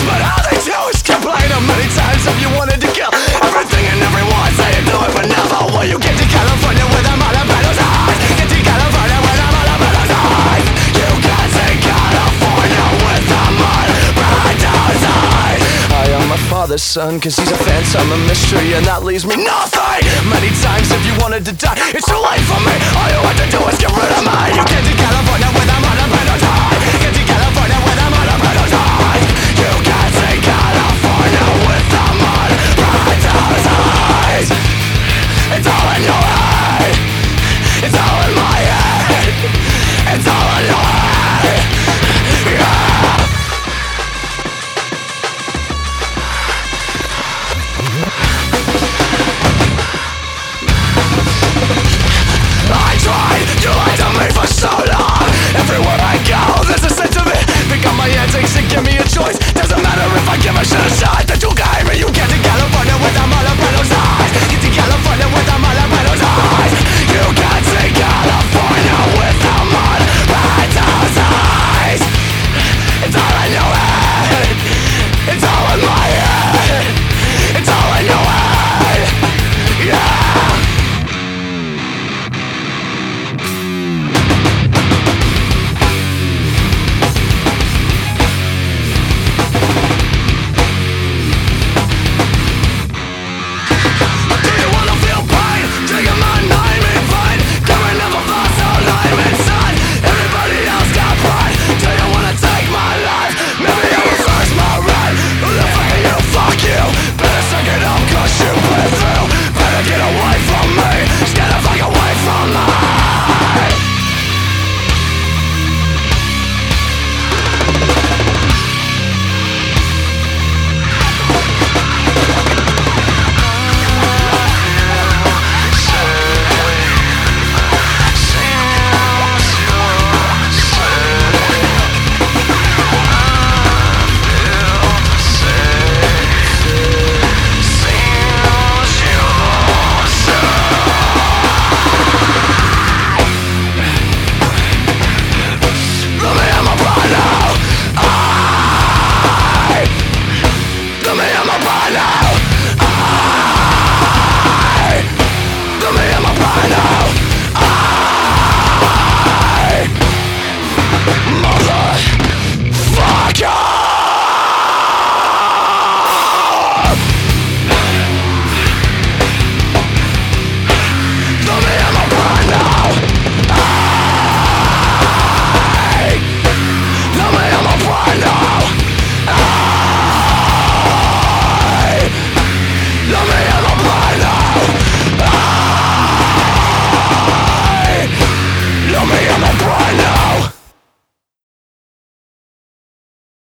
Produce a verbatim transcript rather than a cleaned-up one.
but all they do is complain. How many times have you wanted to kill everything and everyone? Say you do it, but never will you get to California with them all the battles eyes. Get to California with them all the battles eyes. You can't say California with them all the battles eyes. I am my father's son, cause he's a phantom, a mystery, and that leaves me nothing. Many times if you wanted to die, it's too late for me. All you have to do is get rid of me. You get to California with them all the battles eyes. Get to California with them all the battles eyes. You can't say California with them all the battles eyes. It's all in your head. It's all in my head. It's all in your head. Yeah. I tried, you lied to me for so long. Everywhere I go, there's a sense of it. Pick up my antics and give me a choice.